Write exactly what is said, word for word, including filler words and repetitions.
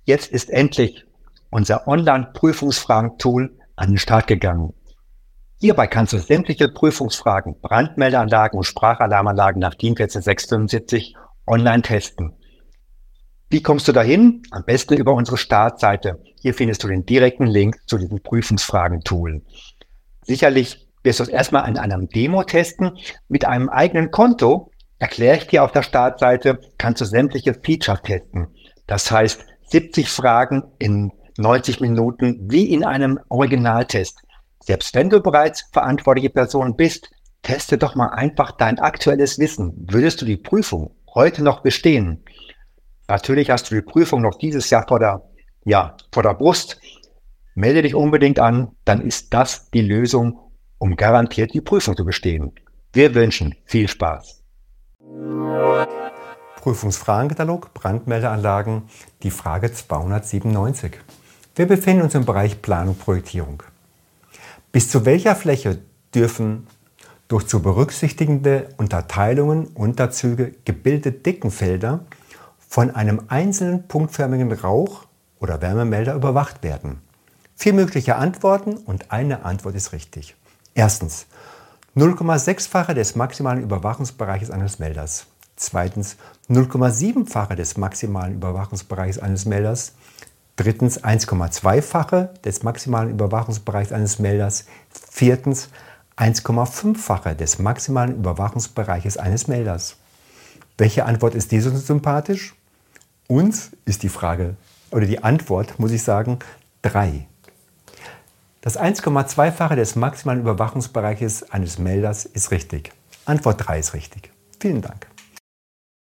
Jetzt ist endlich unser Online-Prüfungsfragen-Tool an den Start gegangen. Hierbei kannst du sämtliche Prüfungsfragen, Brandmeldeanlagen und Sprachalarmanlagen nach DIN eins vier sechs fünf online testen. Wie kommst du dahin? Am besten über unsere Startseite. Hier findest du den direkten Link zu diesem Prüfungsfragen-Tool. Sicherlich wirst du es erstmal in einem Demo testen. Mit einem eigenen Konto, erkläre ich dir auf der Startseite, kannst du sämtliche Features testen. Das heißt, siebzig Fragen in neunzig Minuten wie in einem Originaltest. Selbst wenn du bereits verantwortliche Person bist, teste doch mal einfach dein aktuelles Wissen. Würdest du die Prüfung heute noch bestehen? Natürlich hast du die Prüfung noch dieses Jahr vor der, ja, vor der Brust. Melde dich unbedingt an, dann ist das die Lösung, um garantiert die Prüfung zu bestehen. Wir wünschen viel Spaß. Prüfungsfragenkatalog, Brandmeldeanlagen, die Frage zweihundertsiebenundneunzig. Wir befinden uns im Bereich Planung, Projektierung. Bis zu welcher Fläche dürfen durch zu berücksichtigende Unterteilungen, Unterzüge gebildete Dickenfelder von einem einzelnen punktförmigen Rauch- oder Wärmemelder überwacht werden? Vier mögliche Antworten und eine Antwort ist richtig. Erstens, null Komma sechs-fache des maximalen Überwachungsbereiches eines Melders. Zweitens, null Komma sieben-fache des maximalen Überwachungsbereiches eines Melders. Drittens, eins Komma zwei-fache des maximalen Überwachungsbereichs eines Melders. Viertens, eins Komma fünf-fache des maximalen Überwachungsbereiches eines Melders. Welche Antwort ist dir so sympathisch? Uns ist die Frage, oder die Antwort, muss ich sagen, drei. Das eins Komma zwei-fache des maximalen Überwachungsbereiches eines Melders ist richtig. Antwort drei ist richtig. Vielen Dank.